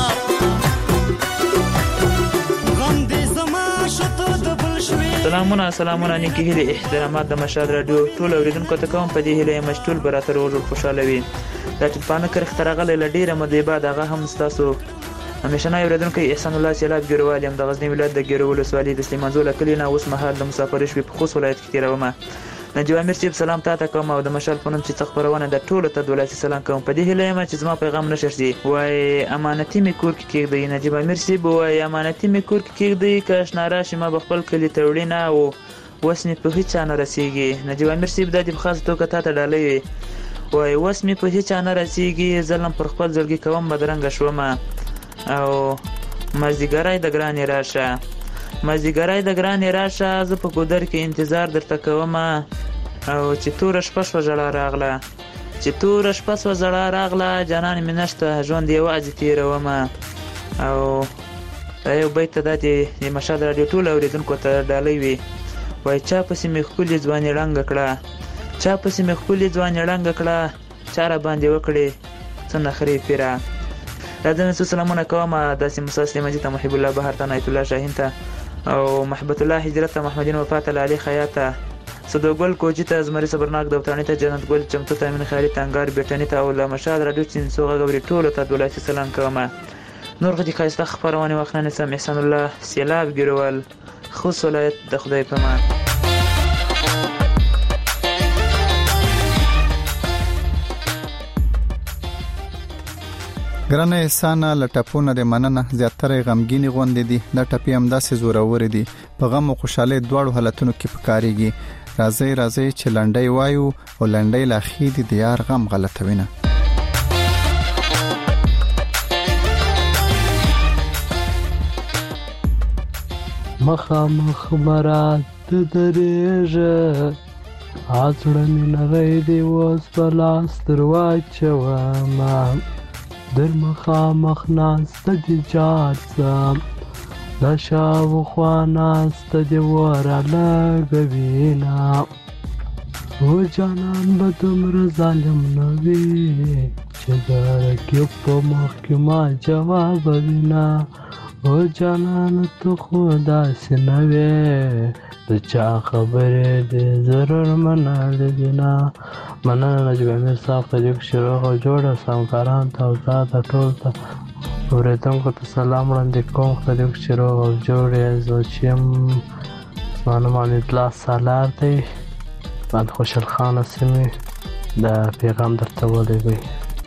سلامونه سلامونه نیکی هیله احترامات د مشال رادیو ټول اوریدونکو ته کوم په دې هیله مشتول براتر ورو خوشاله وي د ټپانه کر اختراغله لډیره مده بعد هغه هم تاسو همیشه نه اوریدونکو احسان الله چلاب ګروال هم د غزنی ولایت د ګرول سوالي د سلیمان زوله کلینا اوس مهال د مسافر شوي په خوست ولایت کې تیرومه نجیب امیر صاحب سلام تاته کوم او د مشال په نوم چې څه خپرونه د ټولو ته دولتي سلام کوم. په دې هیله یم چې زما پیغام نشر شي. وای امانتي مې کور کې کېږدئ. نجیب امیر صاحب وای امانتي مې کور کې کېږدئ، که اشنا راشي ما به خپل کلي ته وړي نه او اوس مې په هېچا نه رسېږي. نجیب امیر صاحب دا دې په خاصه توګه تا ته ډالۍ وي. وای اوس مې په هېچا نه رسېږي، ظلم پر خپل زړګي کوم بدرنګه شومه او مازدیګری د ګرانې راشه مازدیګری د ګرانې راشه زه په ګودر کې انتظار درته کوم او چې توره شپه شوه ژړا راغله چې توره شپه شوه ژړا راغله جانان مې نشته ژوند یوازې تېرومه. او دا یو بیت ته دا د مشهد راډیو ټولو اورېدونکو ته ډالۍ وي. وایي چا پسې مې ښکلې ځواني ړنګه کړه چا پسې مې ښکلې ځواني ړنګه کړه چا را باندې وکړې څه نخرې پیره. راځم څو سلامونه کوم داسې موسی سلیمانجي ته، محب الله بهر ته، نایت الله شاهین ته او محبت الله هجرت ته، محمدین وفات ته، علي خیاط ته، صدوګل کوجي ته، زمري صبرناک دوتانی ته، جنت ګل چمتو ته، امین خیالي ته، انګار بیټني ته او له مشهد راډیو چینسو غوړي ټولو ته دولتي سلام کوم. نور غدي ښایسته خپرونې واخلنې سم احسان الله سیلاب ګیروال خوست ولایت د خدای په امان. ګرانه احسانه لټپونه د مننه زیاتره غمګینی غوندې دي. دا ټپی هم داسې زورور دي په غم او خوشاله دواړو حالتونو کې پکاريږي. راځي راځي چې لنډي وایو او لنډي لاخې دي د یار غم غلطوینه. مخامخ مراد درېږه اځړه مې نری دی اوس بلاس درواچوم در مخامخ ناسته دی جارسم د شاوخوا ناسته دی وره لګوینه و جانان به دومره ظالم نه وي چې د رقیب په مخ کې ما جواب وینه. و جانان تو خو داسې نه وې د چا خبرې د ضرور منل دي نه. مننه نجیب امیر صاحب ته لیک شروع او جوړه سمکاران ته او تا ته ټول ته اورېدونکو ته سلام وړاندې کوم. ته لیک شروع او جوړې زه چې یم زما نوم حمیدالله سالار دی، بند خوشحال خانه سیمې. د پیغام درته ولېږئ.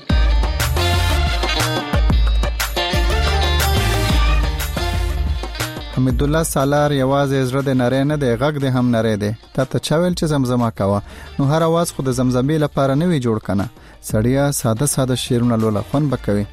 حمیدالله سالار یوازې زړه د نری نه دی، غږ د هم نری دی. تا ته چا ویل چې زمزمه کوه؟ نو هر आवाज خو د زمزمې لپاره نه وي جوړ کنه. سړیا ساده ساده شعرونه لوله خوند بکوي.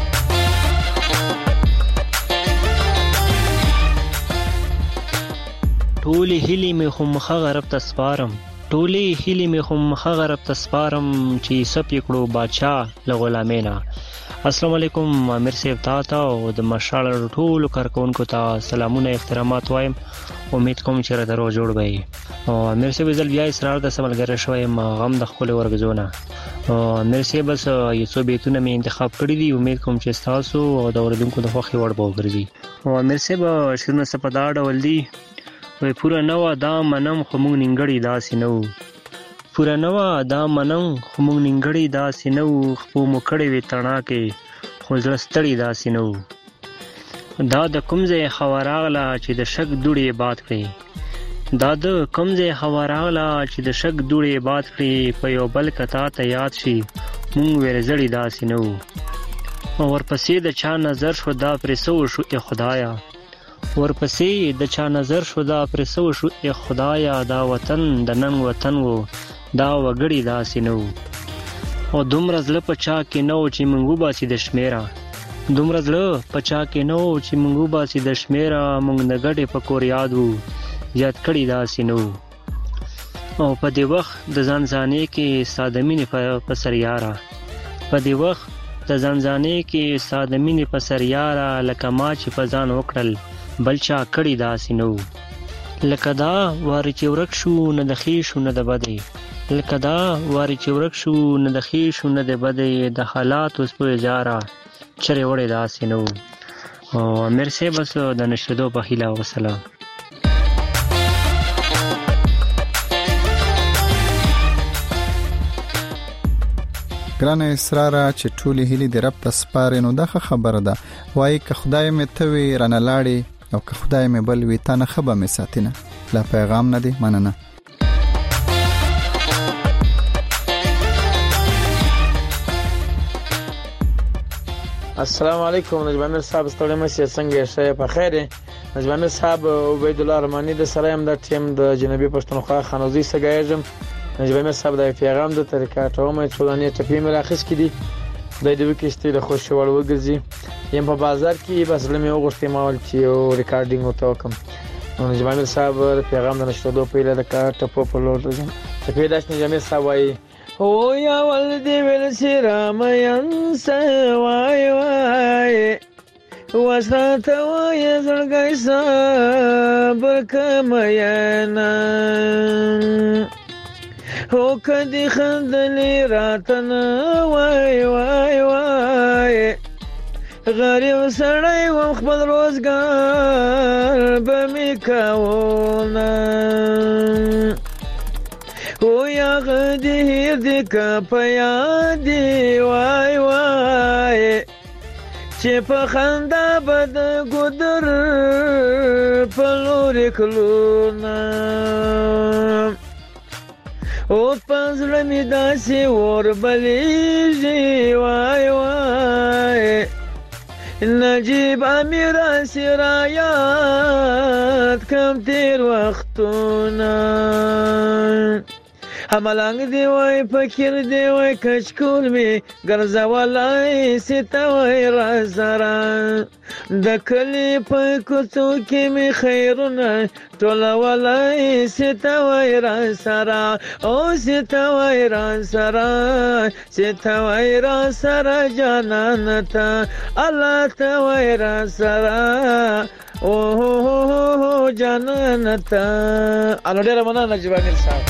ټولې هیلې مې خو مخه غرب ته سپارم ټولې هیلې مې خو مخه غرب ته سپارم چې سپې کړو بادشاه له غلامینا. السلام علیکم امیر صاحب تا ته او د مشال ټولو کارکونکو ته سلامونه احترامات وایم. امید کوم چې را درو جوړ وي. او امیر صاحب زل بیا اصرار د سملګری شوی غم د خپل ورګزونه. او امیر صاحب بس یو څو بیتونه مې انتخاب کړی دي، امید کوم چې تاسو او د اوریدونکو د خوښي وړ به وګرځي. او امیر صاحب شنو سپدا ډول دي وای پورا نو دا منم خو مونږ نیمګړی داسې نو پورا نو دا منم خو مونږ نیمګړی داسې نو خو مو کړی وي تڼا کې خو زړه ستړی داسې نو. دا د کوم ځای خبر راغله چې د شک دوړې باد کړي دا د کوم ځای خبر راغله چې د شک دوړې باد کړي په یو بل کتا ته یاد شي مونږ ورزړی داسې نو. ورپسې د چا نظر شو دا پرې سو شو ای خدایا ورپسې د چا نظر شو دا پرې سو شو ای خدایا دا وطن د نن وطن وو دا وګړي داسې نو. او دومره زړه په چا کې نه و چې مونږ وباسي د شمیره دومره زړه په چا کې نه و چې مونږ وباسي د شمیره مونږ د ګټې په کور یاد وو یاد کړي داسې نو. او په دې وخت د ځانځانې کې ساده مینې په سر یاره په دې وخت د ځانځانې کې ساده مینې په سر یاره لکه ما چې په ځان وکړل بل چا کړي داسې نو. لکه دا وارې چې ورک شو نه د ښې شو نه د بدې لکه دا وارې چې ورک شو نه د ښې شو نه د بدې د حالاتو سپوی جاره چرې وړې داسې نو. او امیر صاحب بس د نشریدو په هیله وسلام. ګرانه اسراره چې ټولې هیلې د رب ته سپارې نو دا خبره ده. وایي که خدای مې ته وي رانه لاړې او که خدای مې بل وي تا نه ښه به مې ساتینه. لا پیغام نه دی. مننه. السلام علیکم نجیب امیر صاحب ستړي مشه څنګه شې په خیر نجیب امیر صاحب عبید الله رحمانی د سره هم د ټیم د جنوبي پښتونخوا خانوزي سګایږم نجیب امیر صاحب د پیغام د طریقه ته مې څولانه ټپی مې راخص کړي د دې وکړې د خوشو وړ وګرځي یم په بازار کې بس لمه وغوښتې ماول چې یو ریکارډینګ وکم نجیب امیر صاحب پیغام د نشټو په لاره کا ټپو په لور ځم ته پیداش نجیب امیر صاحب وايي او یا ولدی ول سرام ینس وای وای وسات وای زړګی صبر کماینا هو کدی خندلی راتن وای وای وای غریب سړی و خپل روزګار به می کاونا او یا غدی هیر دی که پیا دی وای وای چې په خندا بد ګدر په لوري کلونا او پنځړه می داسې ور بلیږي وای وای نجیب امیر سرایات کم تیر وختونه هملنګ دی وای فکر دی وای کچکول می ګرځولای ستوي را زرا د کلی په کوڅو کې می خیرونه ټولولای ستوي را سرا او ستوي را سرا ستوي را سرا جانان ته الله توي را سرا او هو جانان ته الله ډیر مننه نجیب امیر صاحب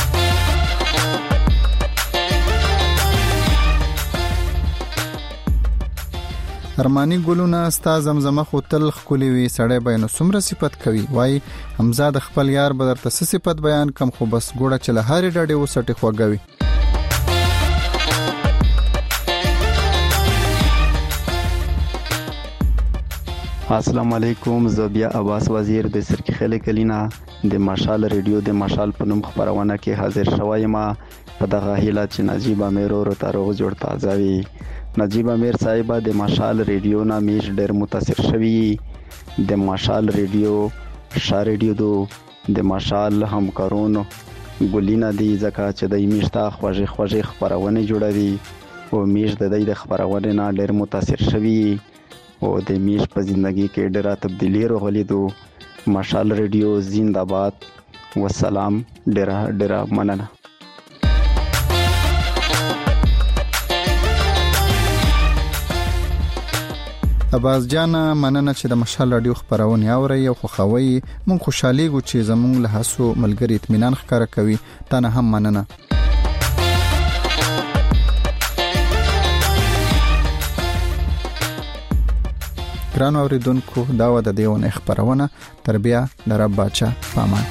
ارمانی ګلونه ستا زمزمه خو تل خولي وي سړی به نو څومره صفت کوي وای حمزه د خپل یار به درته صفت بیان کم خو بس ګوړه چله هاري ډډه وسټي خوګوي السلام علیکم زبیا عباس وزیر د سرکی خله کلینا د ماشال ریډیو د ماشال په نوم خبرونه کې حاضر شوایم په دغه هیله چې نجیب امیر ور ته روغ جوړ تازه وي نجیب امیر صاحب د ماشال ریډیو نه میش ډیر متاثر شوی د ماشال ریډیو شا ریډیو دو د ماشال همکارونو ګلینا دی زکه چې د میشتا خوږه خوږه خبرونه جوړوي او میش د دې د خبرونه نه ډیر متاثر شوی او د میش په ژوندۍ کې ډیره تبدیلی راغلی دو ماشال ریډیو زنده‌باد والسلام ډیره ډیره مننه اباز جان مننه چې د مشال رادیو خبرونه اوري او خوښوي مون خوشحالي ګو چې زمونږ له هڅو ملګری اطمینان ښکارا کوي تا نه هم مننه ګران اوریدونکو دا و د دیونه خبرونه تربیه د رب بچا پامان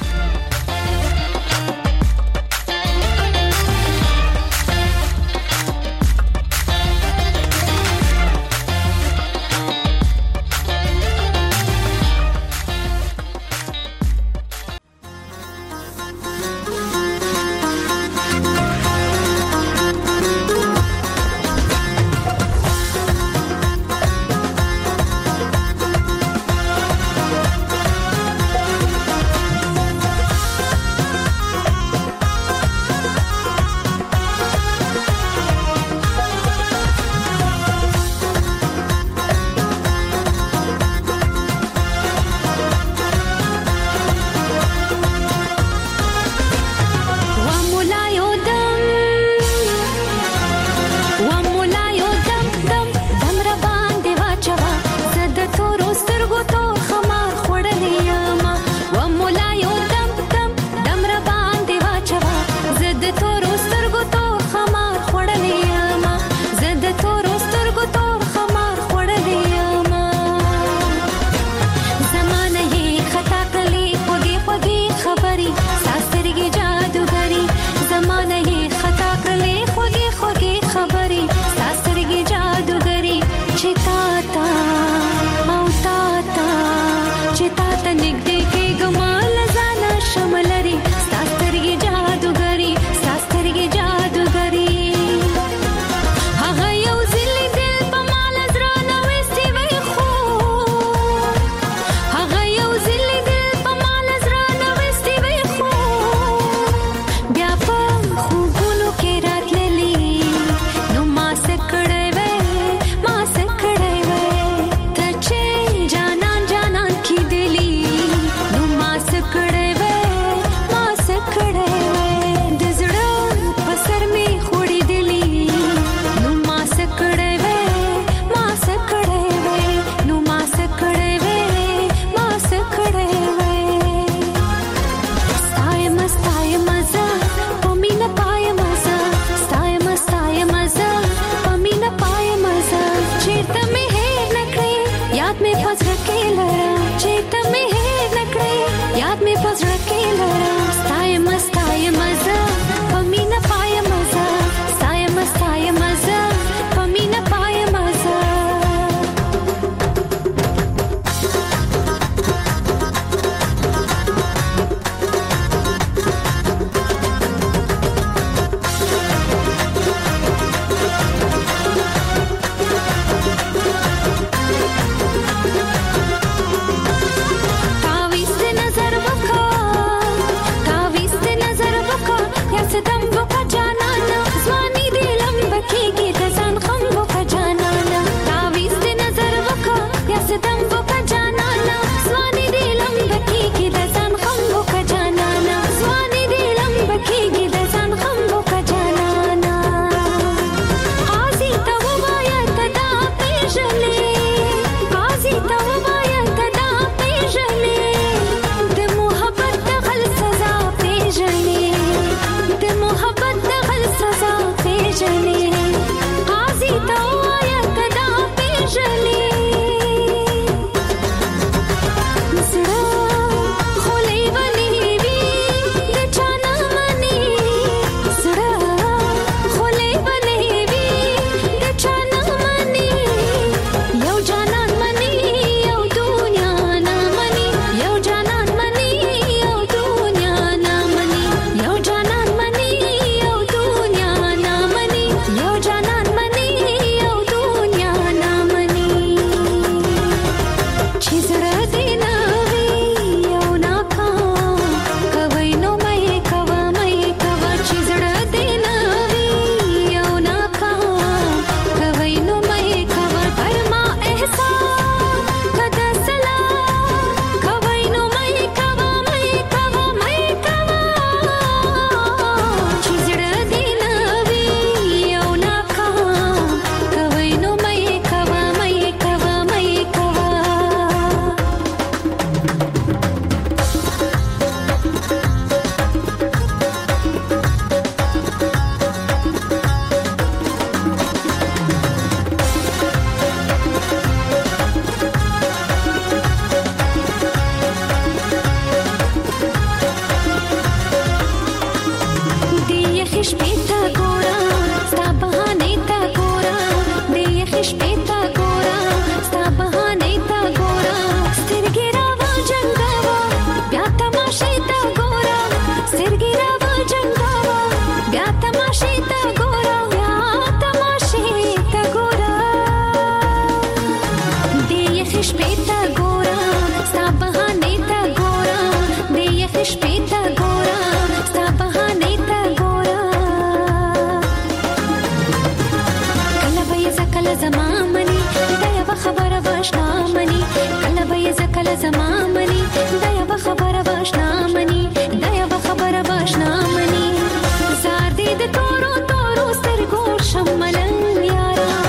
याद में पजरा के लरा चेत में है नकड़े याद में पजरा के लरा स्ताय मस्ताय मजा पमी न पाय मजा स्ताय मस्ताय मजा पमी न पाय मजा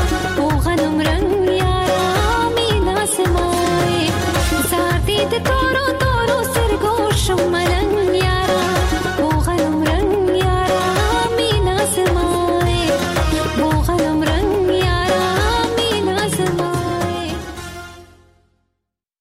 The